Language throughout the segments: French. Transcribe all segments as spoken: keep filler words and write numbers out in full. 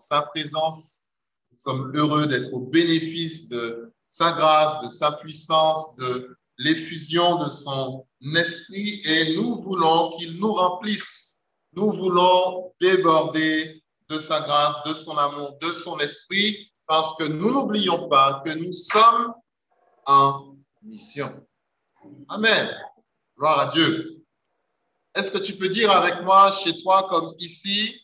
sa présence. Nous sommes heureux d'être au bénéfice de sa grâce, de sa puissance, de l'effusion de son esprit et nous voulons qu'il nous remplisse. Nous voulons déborder de sa grâce, de son amour, de son esprit parce que nous n'oublions pas que nous sommes en mission. Amen. Gloire à Dieu. Est-ce que tu peux dire avec moi chez toi comme ici,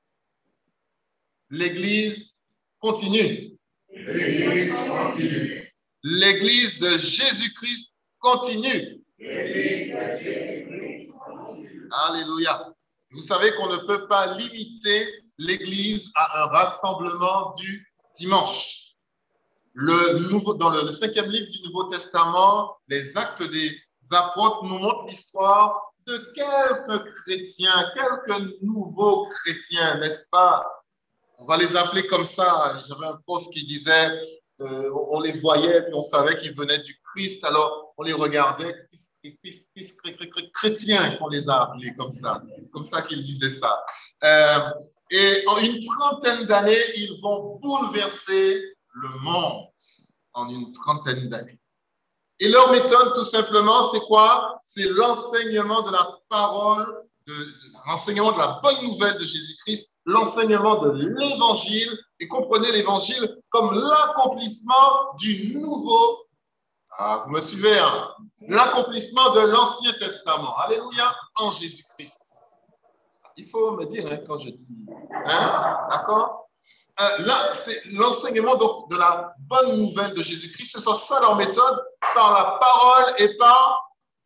l'Église continue. L'Église continue. L'Église de Jésus-Christ continue. L'Église de Jésus-Christ continue. Alléluia. Vous savez qu'on ne peut pas limiter l'Église à un rassemblement du dimanche. Le nouveau, dans le, le cinquième livre du Nouveau Testament, les Actes des Apôtres nous montrent l'histoire de quelques chrétiens, quelques nouveaux chrétiens, n'est-ce pas? On va les appeler comme ça. J'avais un prof qui disait, euh, on les voyait, puis on savait qu'ils venaient du Christ, alors on les regardait, Christ, Christ, Christ, Christ, chrétiens, qu'on les a appelés comme ça, comme ça qu'il disait ça. Euh, et en une trentaine d'années, ils vont bouleverser le monde en une trentaine d'années. Et leur méthode, tout simplement, c'est quoi? C'est l'enseignement de la parole, de, de l'enseignement de la bonne nouvelle de Jésus-Christ, l'enseignement de l'évangile. Et comprenez l'évangile comme l'accomplissement du nouveau. Ah, vous me suivez, hein? L'accomplissement de l'Ancien Testament. Alléluia, en Jésus-Christ. Il faut me dire hein, quand je dis. Hein? D'accord? Euh, là, c'est l'enseignement donc de la bonne nouvelle de Jésus-Christ. C'est ça leur méthode, par la parole et par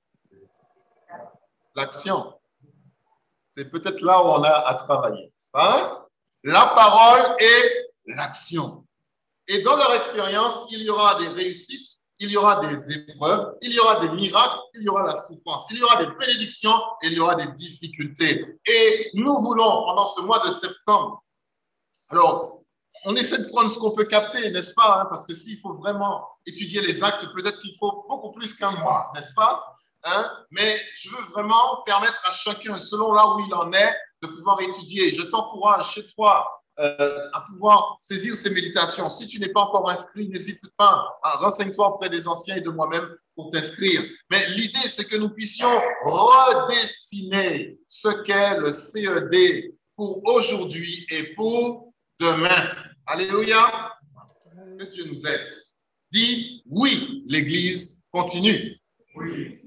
l'action. C'est peut-être là où on a à travailler. Hein? La parole et l'action. Et dans leur expérience, il y aura des réussites, il y aura des épreuves, il y aura des miracles, il y aura la souffrance, il y aura des bénédictions et il y aura des difficultés. Et nous voulons, pendant ce mois de septembre, alors, on essaie de prendre ce qu'on peut capter, n'est-ce pas? Hein? Parce que s'il faut vraiment étudier les actes, peut-être qu'il faut beaucoup plus qu'un mois, n'est-ce pas? Hein? Mais je veux vraiment permettre à chacun, selon là où il en est, de pouvoir étudier. Je t'encourage chez toi euh, à pouvoir saisir ces méditations. Si tu n'es pas encore inscrit, n'hésite pas, à renseigne-toi auprès des anciens et de moi-même pour t'inscrire. Mais l'idée, c'est que nous puissions redessiner ce qu'est le C E D pour aujourd'hui et pour demain. Alléluia. Que Dieu nous aide. Dis oui, l'Église continue. Oui.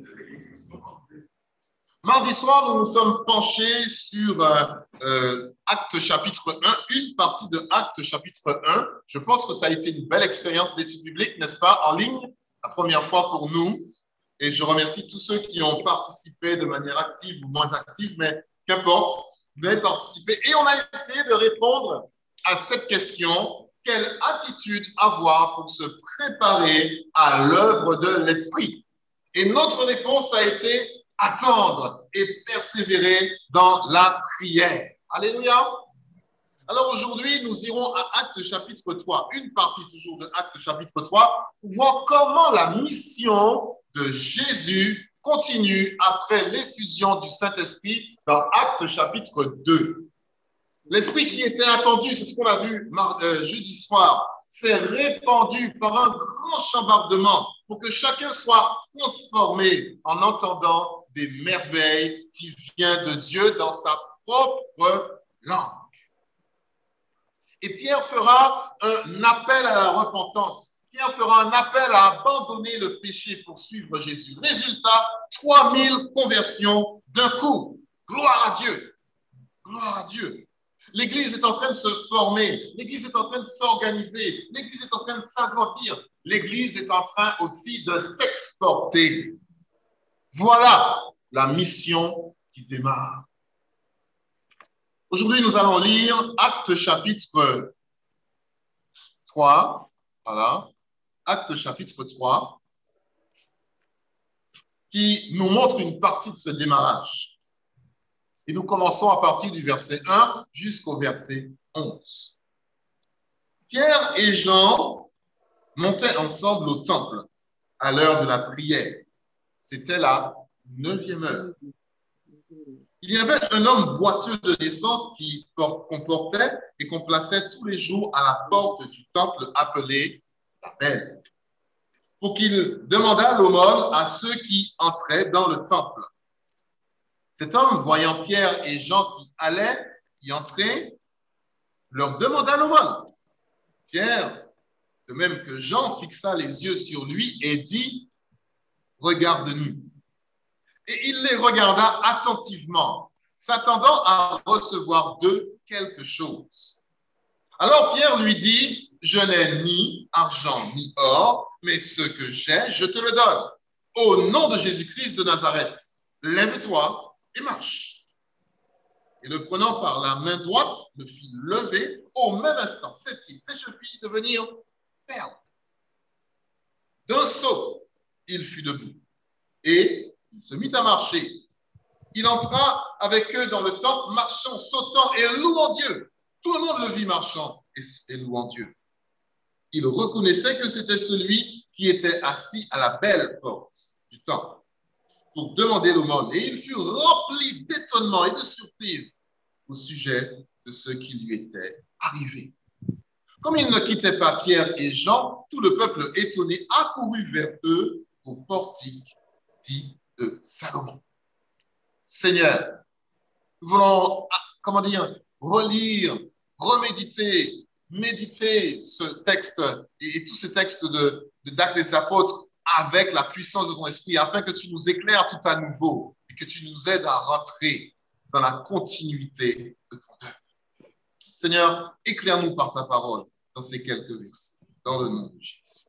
Mardi soir, nous nous sommes penchés sur euh, euh, Actes chapitre un, une partie de Actes chapitre un. Je pense que ça a été une belle expérience d'étude biblique, n'est-ce pas, en ligne, la première fois pour nous. Et je remercie tous ceux qui ont participé de manière active ou moins active, mais qu'importe, vous avez participé. Et on a essayé de répondre à cette question, quelle attitude avoir pour se préparer à l'œuvre de l'Esprit? Et notre réponse a été attendre et persévérer dans la prière. Alléluia. Alors aujourd'hui, nous irons à Actes chapitre trois, une partie toujours de Actes chapitre trois, pour voir comment la mission de Jésus continue après l'effusion du Saint-Esprit dans Actes chapitre deux. L'Esprit qui était attendu, c'est ce qu'on a vu euh, jeudi soir, s'est répandu par un grand chambardement pour que chacun soit transformé en entendant des merveilles qui viennent de Dieu dans sa propre langue. Et Pierre fera un appel à la repentance. Pierre fera un appel à abandonner le péché pour suivre Jésus. Résultat, trois mille conversions d'un coup. Gloire à Dieu. Gloire à Dieu. L'Église est en train de se former. L'Église est en train de s'organiser. L'Église est en train de s'agrandir. L'Église est en train aussi de s'exporter. Voilà la mission qui démarre. Aujourd'hui, nous allons lire Actes chapitre trois. Voilà. Actes chapitre trois, qui nous montre une partie de ce démarrage. Et nous commençons à partir du verset un jusqu'au verset onze. Pierre et Jean montaient ensemble au temple à l'heure de la prière. C'était la neuvième heure. Il y avait un homme boiteux de naissance qui qu'on portait et qu'on plaçait tous les jours à la porte du temple appelé la Belle, pour qu'il demandât l'aumône à ceux qui entraient dans le temple. Cet homme, voyant Pierre et Jean qui allaient y entrer, leur demanda l'aumône. Pierre, de même que Jean, fixa les yeux sur lui et dit, « Regarde-nous. » Et il les regarda attentivement, s'attendant à recevoir d'eux quelque chose. Alors Pierre lui dit, « Je n'ai ni argent ni or, mais ce que j'ai, je te le donne. Au nom de Jésus-Christ de Nazareth, lève-toi et marche. » Et le prenant par la main droite, le fit lever. Au même instant, ses pieds, ses chevilles devenirent fermes. D'un saut, il fut debout et il se mit à marcher. Il entra avec eux dans le temple, marchant, sautant et louant Dieu. Tout le monde le vit marchant et, et louant Dieu. Il reconnaissait que c'était celui qui était assis à la belle porte du temple pour demander l'aumône. Et il fut rempli d'étonnement et de surprise au sujet de ce qui lui était arrivé. Comme il ne quittait pas Pierre et Jean, tout le peuple étonné accourut vers eux au portique dit de Salomon. Seigneur, nous voulons, comment dire, relire, reméditer, méditer ce texte et, et tous ces textes de, de d'Actes des Apôtres avec la puissance de ton esprit, afin que tu nous éclaires tout à nouveau et que tu nous aides à rentrer dans la continuité de ton œuvre. Seigneur, éclaire-nous par ta parole dans ces quelques versets, dans le nom de Jésus.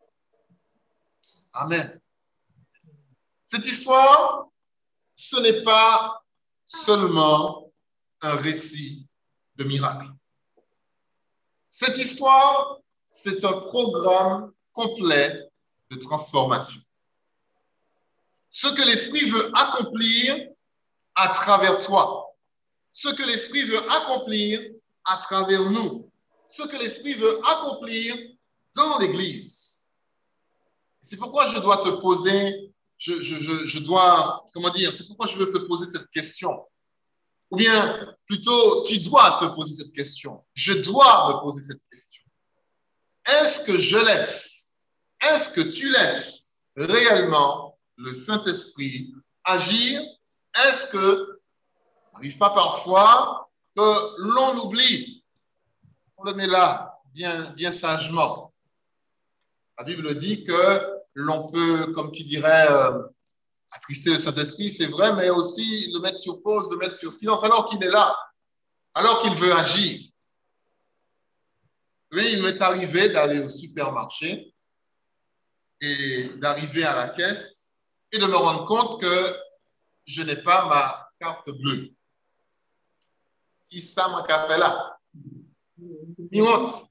Amen. Cette histoire, ce n'est pas seulement un récit de miracle. Cette histoire, c'est un programme complet de transformation. Ce que l'Esprit veut accomplir à travers toi, ce que l'Esprit veut accomplir à travers nous, ce que l'Esprit veut accomplir dans l'Église. C'est pourquoi je dois te poser, je, je, je, je dois, comment dire, c'est pourquoi je veux te poser cette question. Ou bien, plutôt, tu dois te poser cette question. Je dois me poser cette question. Est-ce que je laisse, est-ce que tu laisses réellement le Saint-Esprit agir? Est-ce que, n'arrive pas parfois que l'on oublie? On le met là, bien, bien sagement. La Bible dit que l'on peut, comme qui dirait, euh, attrister le Saint-Esprit, c'est vrai, mais aussi le mettre sur pause, le mettre sur silence, alors qu'il est là, alors qu'il veut agir. Vous savez, il m'est arrivé d'aller au supermarché et d'arriver à la caisse et de me rendre compte que je n'ai pas ma carte bleue. Qui ça m'a fait là? Une honte.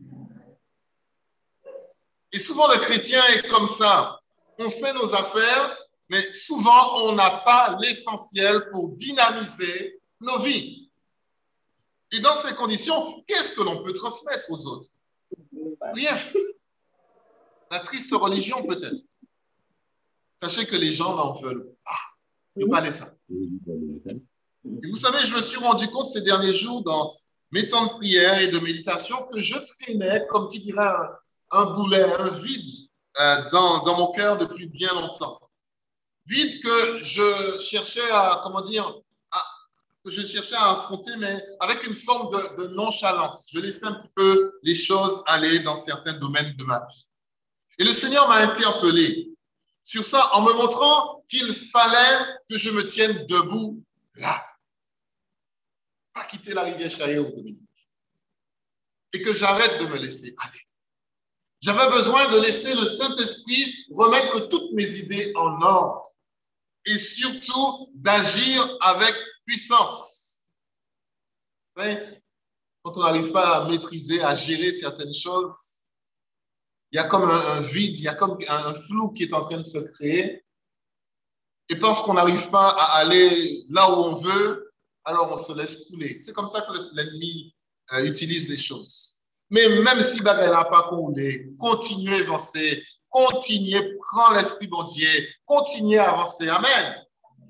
Et souvent, le chrétien est comme ça. On fait nos affaires, mais souvent, on n'a pas l'essentiel pour dynamiser nos vies. Et dans ces conditions, qu'est-ce que l'on peut transmettre aux autres? Rien. La triste religion, peut-être. Sachez que les gens n'en veulent pas. Ne pas laisser ça. Et vous savez, je me suis rendu compte ces derniers jours dans mes temps de prière et de méditation que je traînais, comme qui dirait, un, un boulet, un vide euh, dans, dans mon cœur depuis bien longtemps. Vide que je cherchais à, comment dire, à, que je cherchais à affronter, mais avec une forme de, de nonchalance. Je laissais un petit peu les choses aller dans certains domaines de ma vie. Et le Seigneur m'a interpellé sur ça en me montrant qu'il fallait que je me tienne debout là. Pas quitter la rivière Chaillot, Dominique. Et que j'arrête de me laisser aller. J'avais besoin de laisser le Saint-Esprit remettre toutes mes idées en ordre. Et surtout d'agir avec puissance. Vous savez, quand on n'arrive pas à maîtriser, à gérer certaines choses, il y a comme un, un vide, il y a comme un flou qui est en train de se créer. Et parce qu'on n'arrive pas à aller là où on veut, alors on se laisse couler. C'est comme ça que l'ennemi euh, utilise les choses. Mais même si Bagay n'a pas coulé, continuez à avancer, continuez, prends l'esprit bon Dieu, continuez à avancer. Amen.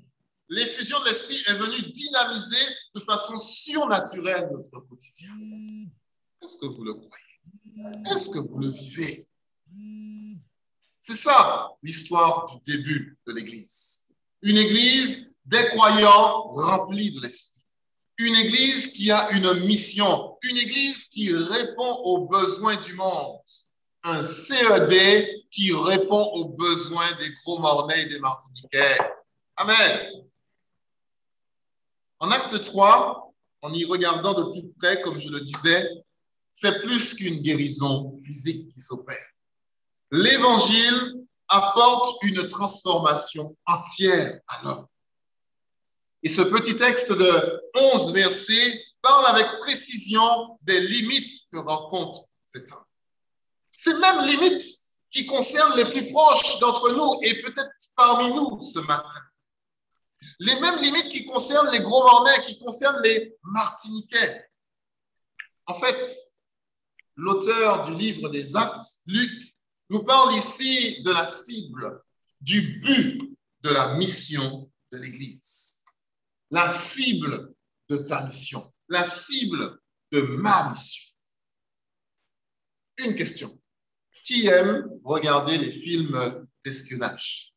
l'effusion de l'Esprit est venue dynamiser de façon surnaturelle notre quotidien. Est-ce que vous le croyez? Est-ce que vous le vivez? C'est ça l'histoire du début de l'Église. Une Église des croyants remplis de l'Esprit. Une Église qui a une mission. Une Église qui répond aux besoins du monde. Un C E D qui répond aux besoins des Gros-Mornais et des Martiniquais. Amen. En acte trois, en y regardant de plus près, comme je le disais, c'est plus qu'une guérison physique qui s'opère. L'Évangile apporte une transformation entière à l'homme. Et ce petit texte de onze versets parle avec précision des limites que rencontre cet homme. Ces mêmes limites qui concernent les plus proches d'entre nous et peut-être parmi nous ce matin. Les mêmes limites qui concernent les Gros-Mornais, qui concernent les Martiniquais. En fait, l'auteur du livre des Actes, Luc, nous parle ici de la cible, du but de la mission de l'Église. La cible de ta mission, la cible de ma mission. Une question. Qui aime regarder les films d'espionnage?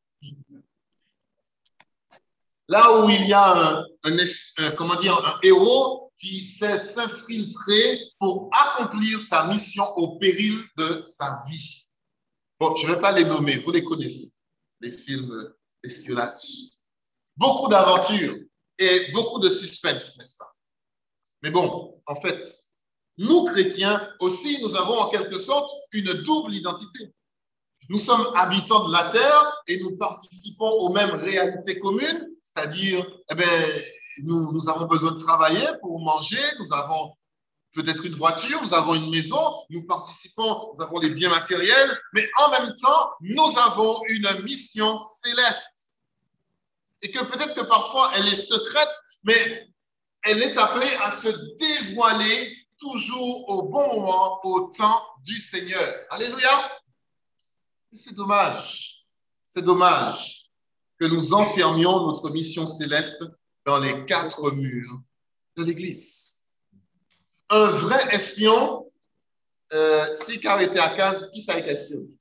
Là où il y a un, un, un, comment dire, un héros qui sait s'infiltrer pour accomplir sa mission au péril de sa vie. Bon, je ne vais pas les nommer, vous les connaissez, les films d'espionnage. Beaucoup d'aventures et beaucoup de suspense, n'est-ce pas? Mais bon, en fait, nous, chrétiens, aussi, nous avons en quelque sorte une double identité. Nous sommes habitants de la terre et nous participons aux mêmes réalités communes, c'est-à-dire, eh bien, nous, nous avons besoin de travailler pour manger, nous avons peut-être une voiture, nous avons une maison, nous participons, nous avons les biens matériels, mais en même temps, nous avons une mission céleste. Et que peut-être que parfois, elle est secrète, mais elle est appelée à se dévoiler toujours au bon moment, au temps du Seigneur. Alléluia! C'est dommage, c'est dommage que nous enfermions notre mission céleste dans les quatre murs de l'Église. Un vrai espion, euh, si Car était à case, qui ça espionne?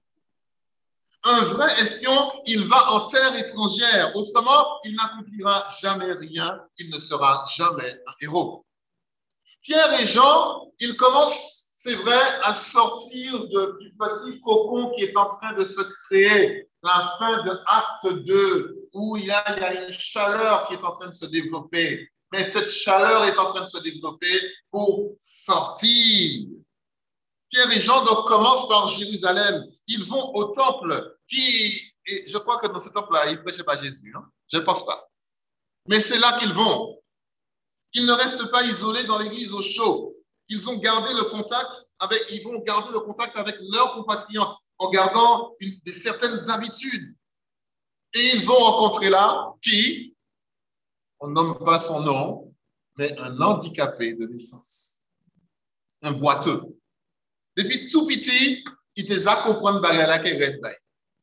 Un vrai espion, il va en terre étrangère. Autrement, il n'accomplira jamais rien, il ne sera jamais un héros. Pierre et Jean, ils commencent, c'est vrai, à sortir de, du petit cocon qui est en train de se créer, la fin de Acte deux, où il y, a, il y a une chaleur qui est en train de se développer. Mais cette chaleur est en train de se développer pour sortir. Pierre et Jean donc commencent par Jérusalem. Ils vont au temple qui, et je crois que dans ce temple-là, ils ne prêchaient pas Jésus. Hein? Je ne pense pas. Mais c'est là qu'ils vont. Ils ne restent pas isolés dans l'église au chaud. Ils ont gardé le contact avec, ils vont garder le contact avec leurs compatriotes en gardant une, des certaines habitudes. Et ils vont rencontrer là qui, on nomme pas son nom, mais un handicapé de naissance, un boiteux. Depuis tout petit, il te a comprendre bagala qui est red.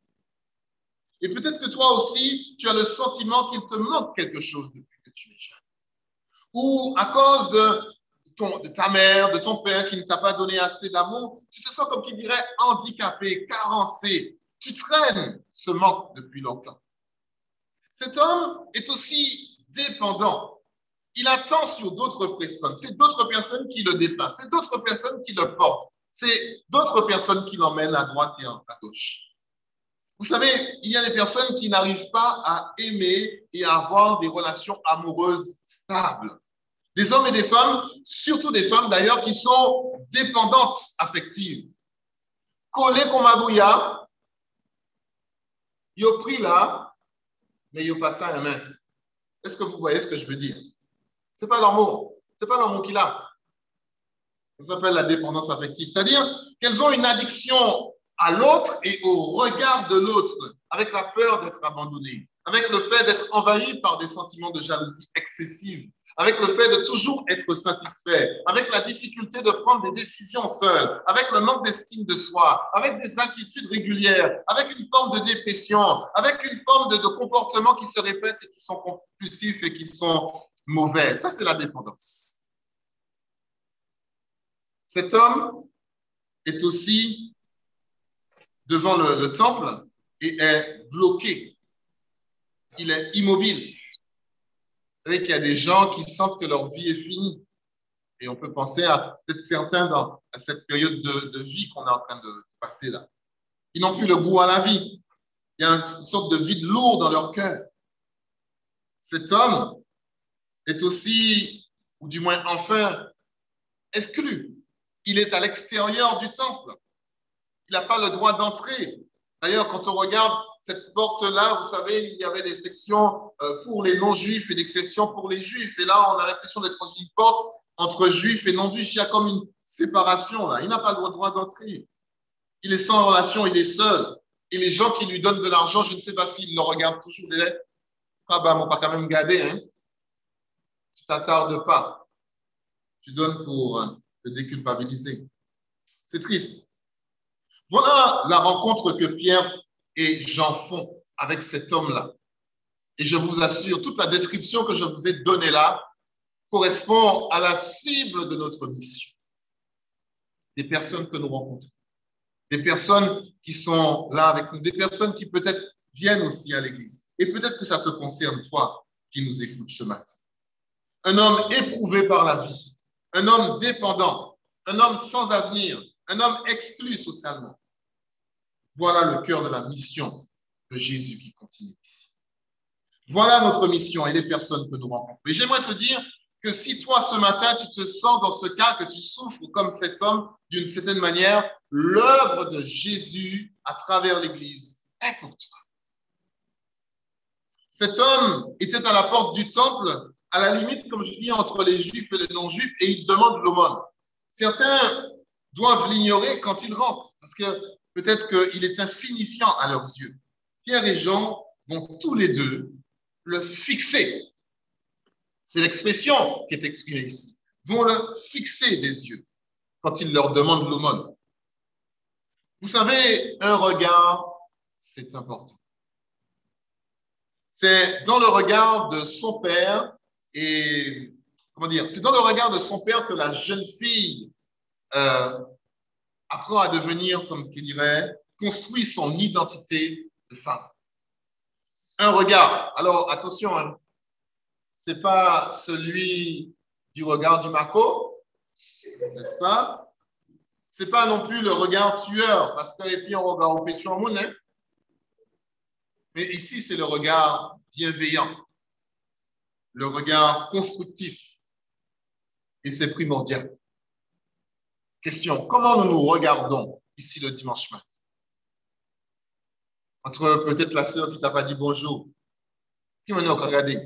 Et peut-être que toi aussi, tu as le sentiment qu'il te manque quelque chose depuis que tu es jeune. Ou à cause de, ton, de ta mère, de ton père qui ne t'a pas donné assez d'amour, tu te sens comme qui dirait handicapé, carencé. Tu traînes ce manque depuis longtemps. Cet homme est aussi dépendant. Il attend sur d'autres personnes. C'est d'autres personnes qui le déplacent. C'est d'autres personnes qui le portent. C'est d'autres personnes qui l'emmènent à droite et à gauche. Vous savez, il y a des personnes qui n'arrivent pas à aimer et à avoir des relations amoureuses stables. Des hommes et des femmes, surtout des femmes d'ailleurs, qui sont dépendantes affectives. Collé comme Abouya, ils ont pris là, mais ils ont passé à la main. Est-ce que vous voyez ce que je veux dire? Ce n'est pas l'amour. Ce n'est pas l'amour qu'il a. Ça s'appelle la dépendance affective. C'est-à-dire qu'elles ont une addiction à l'autre et au regard de l'autre, avec la peur d'être abandonné, avec le fait d'être envahi par des sentiments de jalousie excessive, avec le fait de toujours être satisfait, avec la difficulté de prendre des décisions seul, avec le manque d'estime de soi, avec des inquiétudes régulières, avec une forme de dépression, avec une forme de, de comportements qui se répètent et qui sont compulsifs et qui sont mauvais. Ça, c'est la dépendance. Cet homme est aussi devant le, le temple et est bloqué. Il est immobile. Vous savez qu'il y a des gens qui sentent que leur vie est finie. Et on peut penser à peut-être certains dans à cette période de, de vie qu'on est en train de passer là. Ils n'ont plus le goût à la vie. Il y a une sorte de vide lourd dans leur cœur. Cet homme est aussi, ou du moins enfin, exclu. Il est à l'extérieur du temple. Il n'a pas le droit d'entrer. D'ailleurs, quand on regarde cette porte-là, vous savez, il y avait des sections pour les non-juifs et des sections pour les juifs. Et là, on a l'impression d'être dans une porte entre juifs et non-juifs. Il y a comme une séparation là. Il n'a pas le droit d'entrer. Il est sans relation, il est seul. Et les gens qui lui donnent de l'argent, je ne sais pas s'ils le regardent toujours. Ils disent, ah ben, on va quand même garder, hein. Tu t'attardes pas. Tu donnes pour te déculpabiliser. C'est triste. Voilà la rencontre que Pierre et Jean font avec cet homme-là. Et je vous assure, toute la description que je vous ai donnée là correspond à la cible de notre mission. Des personnes que nous rencontrons. Des personnes qui sont là avec nous. Des personnes qui peut-être viennent aussi à l'église. Et peut-être que ça te concerne, toi, qui nous écoutes ce matin. Un homme éprouvé par la vie. Un homme dépendant. Un homme sans avenir. Un homme exclu socialement. Voilà le cœur de la mission de Jésus qui continue ici. Voilà notre mission et les personnes que nous rencontrons. Et j'aimerais te dire que si toi, ce matin, tu te sens dans ce cas, que tu souffres comme cet homme, d'une certaine manière, l'œuvre de Jésus à travers l'Église est pour toi. Cet homme était à la porte du temple, à la limite, comme je dis, entre les Juifs et les non-Juifs, et il demande l'aumône. Certains doivent l'ignorer quand ils rentrent, parce que peut-être qu'il est insignifiant à leurs yeux. Pierre et Jean vont tous les deux le fixer. C'est l'expression qui est exprimée ici. Vont le fixer des yeux quand il leur demande l'aumône. Vous savez, un regard, c'est important. C'est dans le regard de son père et, comment dire, c'est dans le regard de son père que la jeune fille euh, apprend à devenir, comme tu dirais, construit son identité de femme. Un regard. Alors, attention, hein, c'est pas celui du regard du Marco, n'est-ce pas? C'est pas non plus le regard tueur, parce que, et puis on regarde au pétu en monnaie. Mais ici, c'est le regard bienveillant, le regard constructif. Et c'est primordial. Question, comment nous nous regardons ici le dimanche matin? Entre peut-être la sœur qui t'a pas dit bonjour. Qui m'a regardé?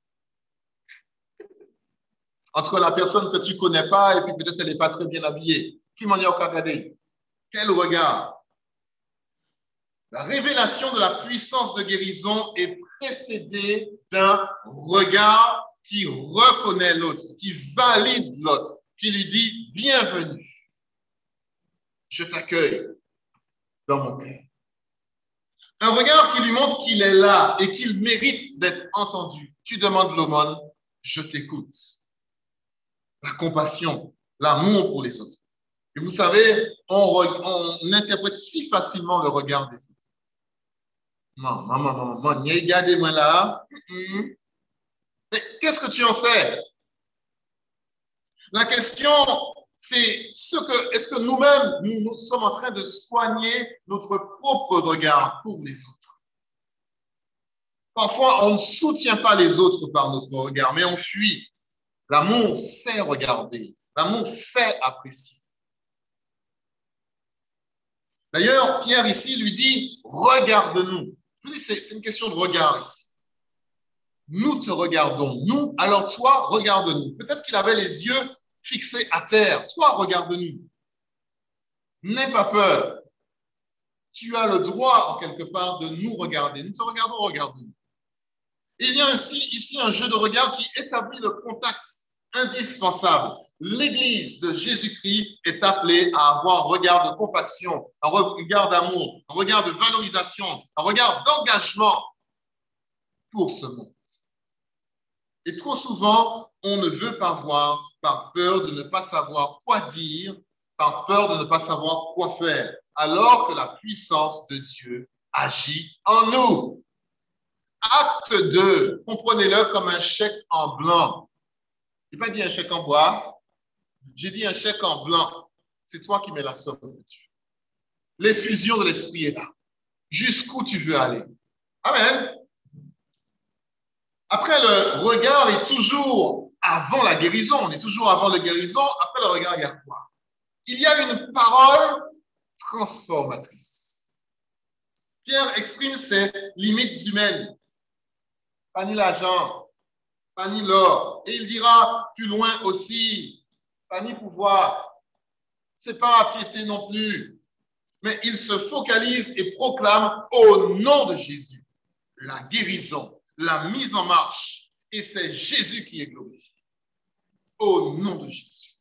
Entre la personne que tu ne connais pas et puis peut-être elle n'est pas très bien habillée. Qui m'en a regardé? Quel regard? La révélation de la puissance de guérison est précédée d'un regard qui reconnaît l'autre, qui valide l'autre, qui lui dit bienvenue. Je t'accueille dans mon cœur. Un regard qui lui montre qu'il est là et qu'il mérite d'être entendu. Tu demandes l'aumône, je t'écoute. La compassion, l'amour pour les autres. Et vous savez, on, on interprète si facilement le regard des autres. Non, maman, maman, maman, regardez-moi là. Mm-hmm. Mais qu'est-ce que tu en sais? La question, c'est ce que, est-ce que nous-mêmes, nous, nous sommes en train de soigner notre propre regard pour les autres? Parfois, on ne soutient pas les autres par notre regard, mais on fuit. L'amour sait regarder. L'amour sait apprécier. D'ailleurs, Pierre ici lui dit, regarde-nous. Je dis, c'est une question de regard ici. Nous te regardons. Nous, alors toi, regarde-nous. Peut-être qu'il avait les yeux fixés à terre. Toi, regarde-nous. N'aie pas peur. Tu as le droit, en quelque part, de nous regarder. Nous te regardons, regarde-nous. Il y a ainsi ici un jeu de regard qui établit le contact indispensable. L'Église de Jésus-Christ est appelée à avoir un regard de compassion, un regard d'amour, un regard de valorisation, un regard d'engagement pour ce monde. Et trop souvent, on ne veut pas voir par peur de ne pas savoir quoi dire, par peur de ne pas savoir quoi faire, alors que la puissance de Dieu agit en nous. Acte deux, comprenez-le comme un chèque en blanc. Je n'ai pas dit un chèque en bois, j'ai dit un chèque en blanc. C'est toi qui mets la somme de Dieu. L'effusion de l'esprit est là. Jusqu'où tu veux aller. Amen. Après, le regard est toujours avant la guérison. On est toujours avant la guérison. Après le regard, il y a quoi? Il y a une parole transformatrice. Pierre exprime ses limites humaines. Pas ni l'argent, pas ni l'or. Et il dira plus loin aussi, pas ni pouvoir. C'est pas la piété non plus. Mais il se focalise et proclame au nom de Jésus la guérison, la mise en marche. Et c'est Jésus qui est glorifié. Au nom de Jésus.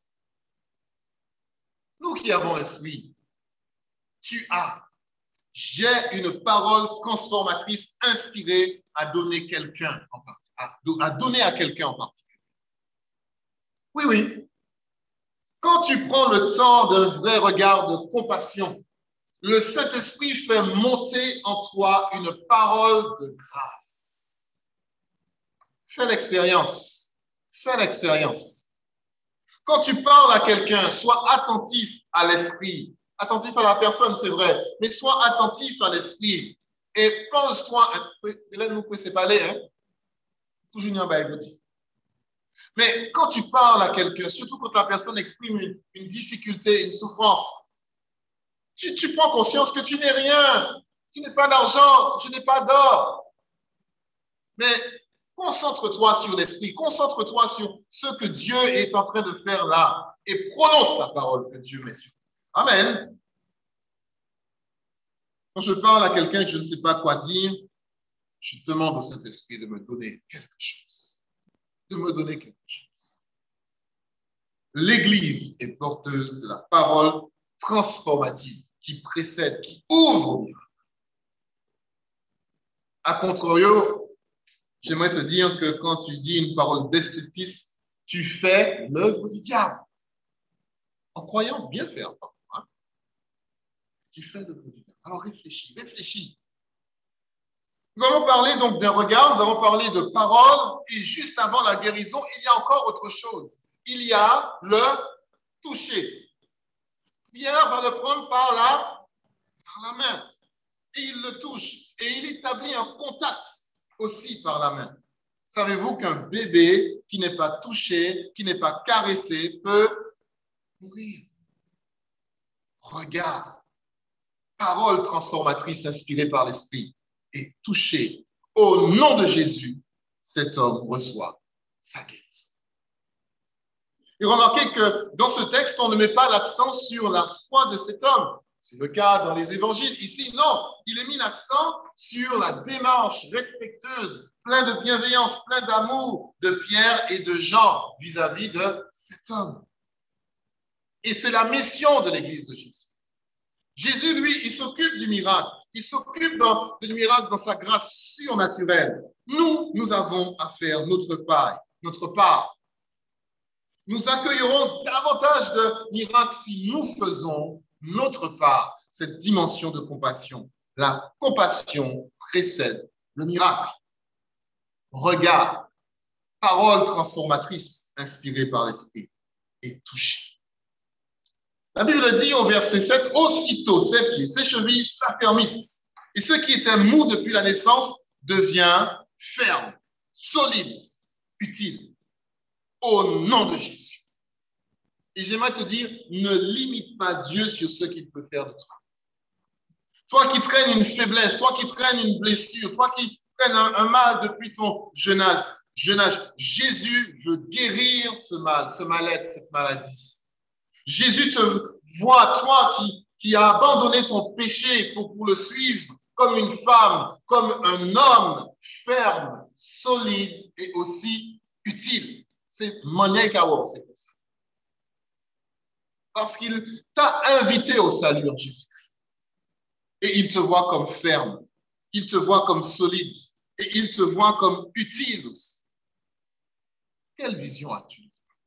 Nous qui avons l'esprit, tu as. J'ai une parole transformatrice inspirée à donner quelqu'un en partie, à, à donner à quelqu'un en particulier. Oui, oui. Quand tu prends le temps d'un vrai regard de compassion, le Saint-Esprit fait monter en toi une parole de grâce. Fais l'expérience. Fais l'expérience. Quand tu parles à quelqu'un, sois attentif à l'esprit. Attentif à la personne, c'est vrai, mais sois attentif à l'esprit. Et pose-toi, Hélène, vous pouvez séparer, hein? Toujours n'y en a Mais quand tu parles à quelqu'un, surtout quand la personne exprime une, une difficulté, une souffrance, tu, tu prends conscience que tu n'es rien. Tu n'es pas d'argent, tu n'es pas d'or. Mais concentre-toi sur l'esprit, concentre-toi sur ce que Dieu est en train de faire là et prononce la parole que Dieu met sur toi. Amen. Quand je parle à quelqu'un que je ne sais pas quoi dire, je demande au Saint-Esprit de me donner quelque chose. De me donner quelque chose. L'Église est porteuse de la parole transformative qui précède, qui ouvre au miracle. A contrario, j'aimerais te dire que quand tu dis une parole destructrice, tu fais l'œuvre du diable. En croyant bien faire, hein? Tu fais l'œuvre du diable. Alors réfléchis, réfléchis. Nous avons parlé donc d'un regard, nous avons parlé de parole, et juste avant la guérison, il y a encore autre chose. Il y a le toucher. Pierre va le prendre par la, par la main, et il le touche, et il établit un contact aussi par la main. Savez-vous qu'un bébé qui n'est pas touché, qui n'est pas caressé, peut mourir? Regarde, parole transformatrice inspirée par l'Esprit. Et touché au nom de Jésus, cet homme reçoit sa guérison. Et remarquez que dans ce texte, on ne met pas l'accent sur la foi de cet homme. C'est le cas dans les évangiles. Ici, non, il est mis l'accent sur la démarche respectueuse, plein de bienveillance, plein d'amour de Pierre et de Jean vis-à-vis de cet homme. Et c'est la mission de l'Église de Jésus. Jésus, lui, il s'occupe du miracle. Il s'occupe du miracle dans sa grâce surnaturelle. Nous, nous avons à faire notre part. Notre part. Nous accueillerons davantage de miracles si nous faisons notre part, cette dimension de compassion. La compassion précède le miracle. Regard, parole transformatrice inspirée par l'Esprit et touchée. La Bible dit au verset sept, « Aussitôt ses pieds, ses chevilles s'affermissent, et ce qui était mou depuis la naissance devient ferme, solide, utile, au nom de Jésus. » Et j'aimerais te dire, ne limite pas Dieu sur ce qu'il peut faire de toi. Toi qui traînes une faiblesse, toi qui traînes une blessure, toi qui traînes un, un mal depuis ton jeune âge, jeune âge, Jésus veut guérir ce mal, ce mal-être, cette maladie. Jésus te voit, toi qui, qui as abandonné ton péché pour, pour le suivre comme une femme, comme un homme ferme, solide et aussi utile. C'est Moniaï Kawom, c'est pour ça. Parce qu'il t'a invité au salut en Jésus. Et il te voit comme ferme, il te voit comme solide et il te voit comme utile aussi. Quelle vision as-tu?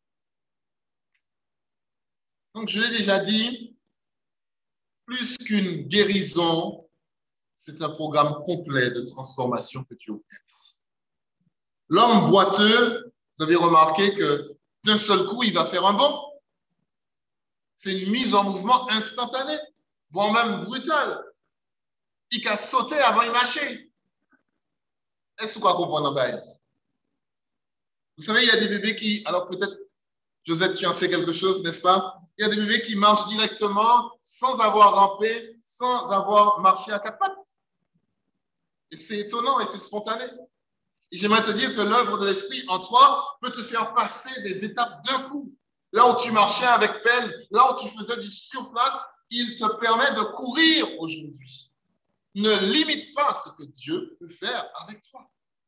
Donc, je l'ai déjà dit, plus qu'une guérison, c'est un programme complet de transformation que tu opères ici. L'homme boiteux, vous avez remarqué que d'un seul coup, il va faire un bond. C'est une mise en mouvement instantanée, voire même brutale. Il a sauté avant de marcher. Est-ce que vous comprenez? Vous savez, il y a des bébés qui, alors peut-être, Josette, tu en sais quelque chose, n'est-ce pas? Il y a des bébés qui marchent directement sans avoir rampé, sans avoir marché à quatre pattes. Et c'est étonnant et c'est spontané. Et j'aimerais te dire que l'œuvre de l'Esprit en toi peut te faire passer des étapes d'un coup. Là où tu marchais avec peine, là où tu faisais du surplace, il te permet de courir aujourd'hui. Ne limite pas ce que Dieu peut faire avec toi.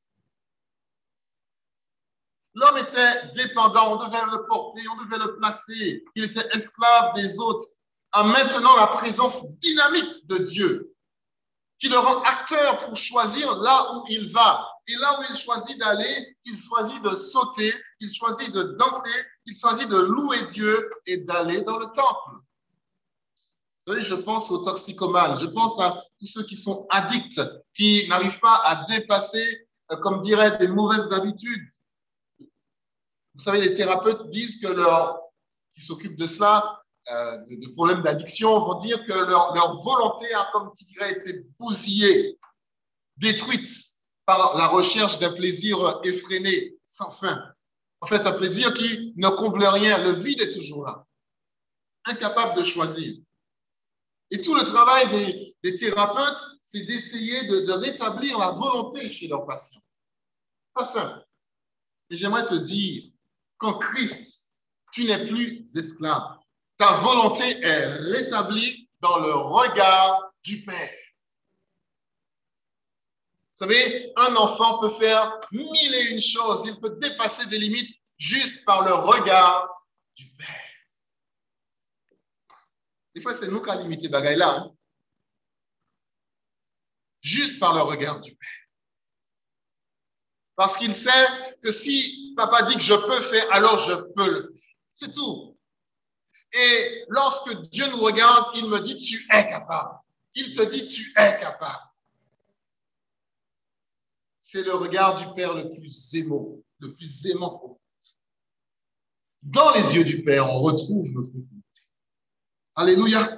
L'homme était dépendant, on devait le porter, on devait le placer. Il était esclave des autres. En maintenant la présence dynamique de Dieu, qui le rend acteur pour choisir là où il va. Et là où il choisit d'aller, il choisit de sauter, il choisit de danser, il choisit de louer Dieu et d'aller dans le temple. Vous savez, je pense aux toxicomanes, je pense à tous ceux qui sont addicts, qui n'arrivent pas à dépasser, comme dirait, des mauvaises habitudes. Vous savez, les thérapeutes disent que leur, qui s'occupent de cela, euh, de, de problèmes d'addiction, vont dire que leur, leur volonté a, comme qui dirait, été bousillée, détruite par la recherche d'un plaisir effréné, sans fin. En fait, un plaisir qui ne comble rien, le vide est toujours là, incapable de choisir. Et tout le travail des, des thérapeutes, c'est d'essayer de, de rétablir la volonté chez leurs patients. Pas simple. Mais j'aimerais te dire qu'en Christ, tu n'es plus esclave. Ta volonté est rétablie dans le regard du Père. Vous savez, un enfant peut faire mille et une choses. Il peut dépasser des limites juste par le regard du Père. Des fois, c'est nous qui avons limité bagaille là. Hein? Juste par le regard du Père. Parce qu'il sait que si papa dit que je peux faire, alors je peux le faire. C'est tout. Et lorsque Dieu nous regarde, il me dit, tu es capable. Il te dit, tu es capable. C'est le regard du Père le plus aimant, le plus aimant pour nous. Dans les yeux du Père, on retrouve notre utilité. Alléluia.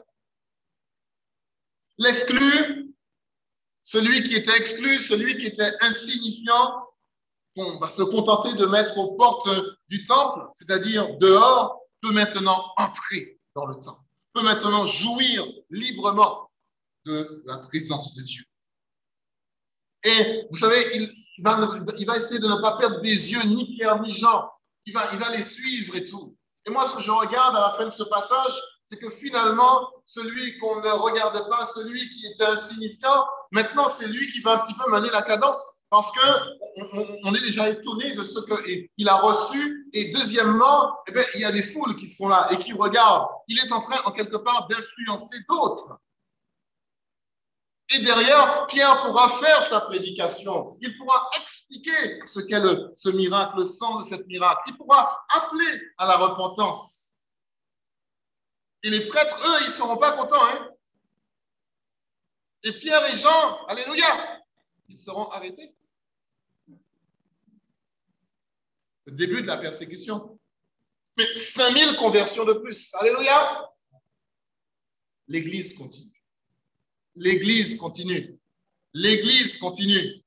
L'exclu, celui qui était exclu, celui qui était insignifiant, on va se contenter de mettre aux portes du temple, c'est-à-dire dehors, peut maintenant entrer dans le temple, peut maintenant jouir librement de la présence de Dieu. Et vous savez, il va, il va essayer de ne pas perdre des yeux ni Pierre ni Jean. Il va, il va les suivre et tout. Et moi, ce que je regarde à la fin de ce passage, c'est que finalement, celui qu'on ne regardait pas, celui qui était insignifiant, maintenant, c'est lui qui va un petit peu mener la cadence parce qu'on on est déjà étonné de ce qu'il a reçu. Et deuxièmement, eh bien, il y a des foules qui sont là et qui regardent. Il est en train, en quelque part, d'influencer d'autres. Et derrière, Pierre pourra faire sa prédication. Il pourra expliquer ce qu'est le, ce miracle, le sens de cette miracle. Il pourra appeler à la repentance. Et les prêtres, eux, ils ne seront pas contents. Hein? Et Pierre et Jean, alléluia, ils seront arrêtés. Le début de la persécution. Mais cinq mille conversions de plus. Alléluia. L'Église continue. L'Église continue. L'Église continue.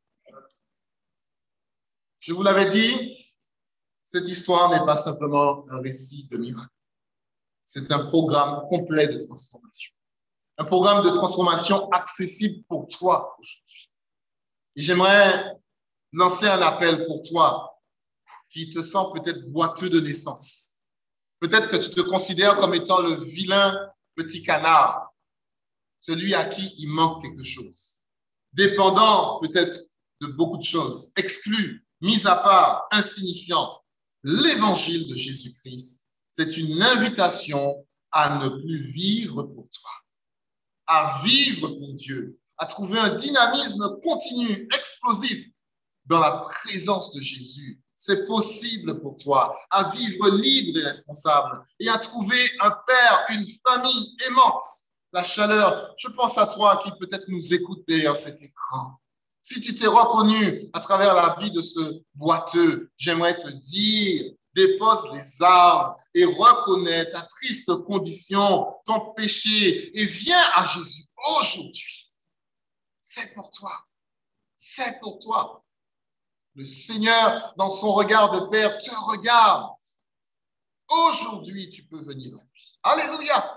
Je vous l'avais dit, cette histoire n'est pas simplement un récit de miracle. C'est un programme complet de transformation. Un programme de transformation accessible pour toi aujourd'hui. Et j'aimerais lancer un appel pour toi qui te sens peut-être boiteux de naissance. Peut-être que tu te considères comme étant le vilain petit canard, celui à qui il manque quelque chose. dépendant peut-être de beaucoup de choses, exclu, mis à part, insignifiant. L'évangile de Jésus-Christ, c'est une invitation à ne plus vivre pour toi, à vivre pour Dieu, à trouver un dynamisme continu, explosif dans la présence de Jésus. C'est possible pour toi à vivre libre et responsable et à trouver un père, une famille aimante. La chaleur, je pense à toi qui peut-être nous écoute derrière cet écran. Si tu t'es reconnu à travers la vie de ce boiteux, j'aimerais te dire, dépose les armes et reconnais ta triste condition, ton péché et viens à Jésus aujourd'hui. C'est pour toi. C'est pour toi. Le Seigneur, dans son regard de Père, te regarde. Aujourd'hui, tu peux venir à lui. Alléluia.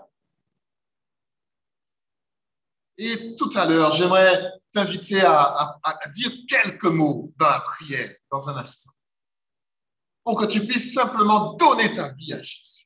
Et tout à l'heure, j'aimerais t'inviter à, à, à dire quelques mots dans la prière, dans un instant, pour que tu puisses simplement donner ta vie à Jésus.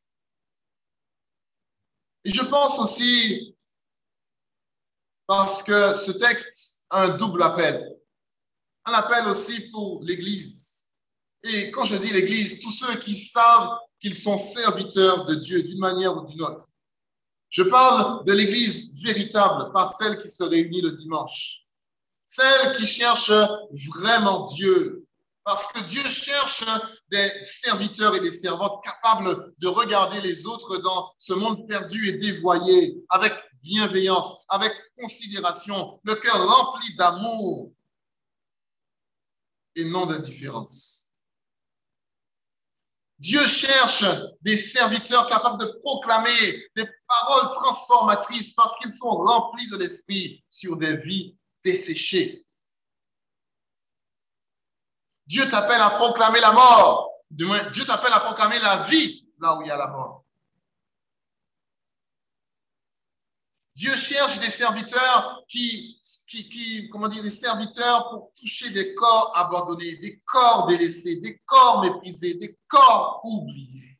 Et je pense aussi, parce que ce texte a un double appel, un appel aussi pour l'Église. Et quand je dis l'Église, tous ceux qui savent qu'ils sont serviteurs de Dieu d'une manière ou d'une autre. Je parle de l'Église véritable, pas celle qui se réunit le dimanche. Celle qui cherche vraiment Dieu. Parce que Dieu cherche des serviteurs et des servantes capables de regarder les autres dans ce monde perdu et dévoyé, avec bienveillance, avec considération, le cœur rempli d'amour et non d'indifférence. Dieu cherche des serviteurs capables de proclamer des paroles transformatrices parce qu'ils sont remplis de l'esprit sur des vies desséchées. Dieu t'appelle à proclamer la mort. Du moins, Dieu t'appelle à proclamer la vie là où il y a la mort. Dieu cherche des serviteurs qui, qui, qui, comment dire, des serviteurs pour toucher des corps abandonnés, des corps délaissés, des corps méprisés, des corps oubliés.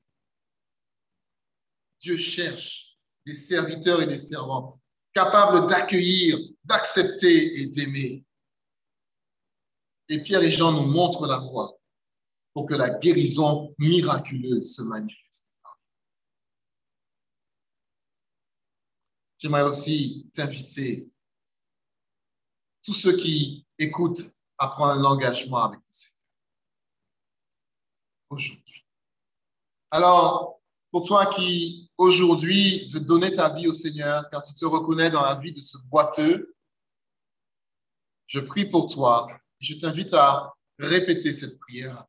Dieu cherche des serviteurs et des servantes capables d'accueillir, d'accepter et d'aimer. Et Pierre et Jean nous montrent la voie pour que la guérison miraculeuse se manifeste. J'aimerais aussi t'inviter, tous ceux qui écoutent, à prendre un engagement avec le Seigneur aujourd'hui. Alors, pour toi qui aujourd'hui veux donner ta vie au Seigneur, car tu te reconnais dans la vie de ce boiteux, je prie pour toi. Je t'invite à répéter cette prière.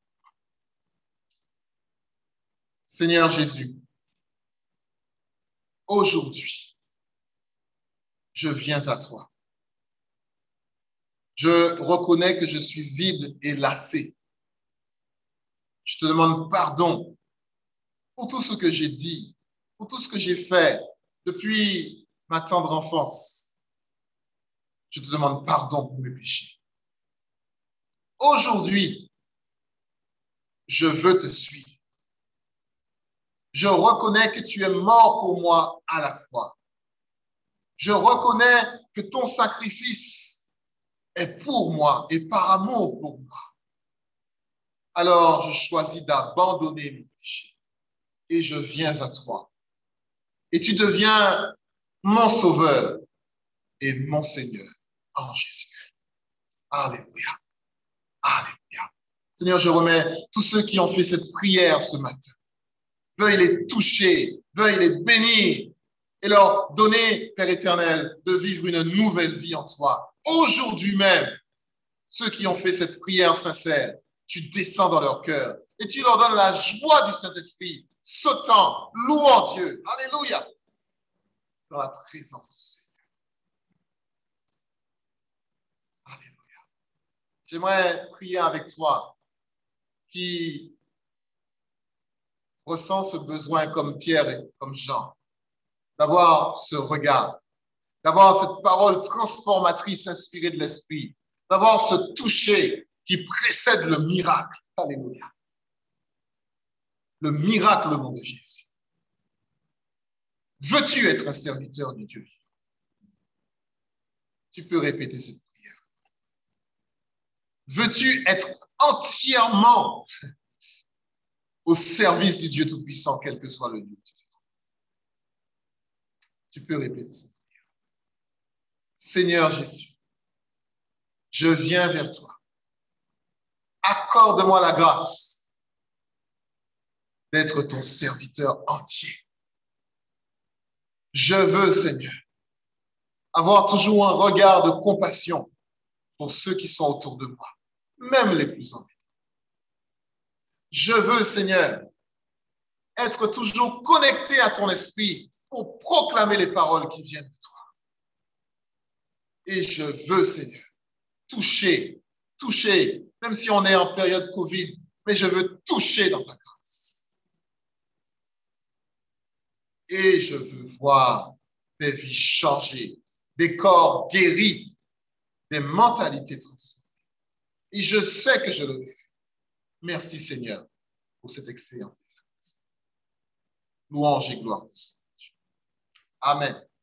Seigneur Jésus, aujourd'hui, je viens à toi. Je reconnais que je suis vide et lassé. Je te demande pardon pour tout ce que j'ai dit, pour tout ce que j'ai fait depuis ma tendre enfance. Je te demande pardon pour mes péchés. Aujourd'hui, je veux te suivre. Je reconnais que tu es mort pour moi à la croix. Je reconnais que ton sacrifice est pour moi et par amour pour moi. Alors, je choisis d'abandonner mes péchés et je viens à toi. Et tu deviens mon sauveur et mon Seigneur en Jésus-Christ. Alléluia. Alléluia. Seigneur, je remets tous ceux qui ont fait cette prière ce matin. Veuille les toucher, veuille les bénir et leur donner, Père éternel, de vivre une nouvelle vie en toi. Aujourd'hui même, ceux qui ont fait cette prière sincère, tu descends dans leur cœur et tu leur donnes la joie du Saint-Esprit, sautant, louant Dieu. Alléluia. Dans la présence du Seigneur. Alléluia. J'aimerais prier avec toi qui ressent ce besoin comme Pierre et comme Jean, d'avoir ce regard, d'avoir cette parole transformatrice inspirée de l'Esprit, d'avoir ce toucher qui précède le miracle. Alléluia. Le miracle au nom de Jésus. Veux-tu être un serviteur de Dieu? Tu peux répéter cette prière. Veux-tu être entièrement au service du Dieu Tout-Puissant, quel que soit le lieu? Tu peux répéter ça. Seigneur Jésus, je viens vers toi. Accorde-moi la grâce d'être ton serviteur entier. Je veux, Seigneur, avoir toujours un regard de compassion pour ceux qui sont autour de moi, même les plus embêtés. Je veux, Seigneur, être toujours connecté à ton esprit pour proclamer les paroles qui viennent de toi. Et je veux, Seigneur, toucher, toucher, même si on est en période Covid, mais je veux toucher dans ta grâce. Et je veux voir des vies changées, des corps guéris, des mentalités transformées. Et je sais que je le verrai. Merci, Seigneur, pour cette expérience. Louange et gloire de son Dieu. Amen.